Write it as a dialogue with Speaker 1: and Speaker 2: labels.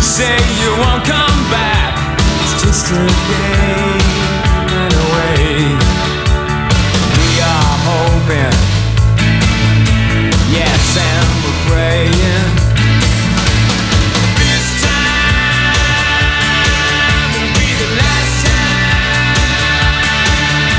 Speaker 1: say you won't come back. It's just a game.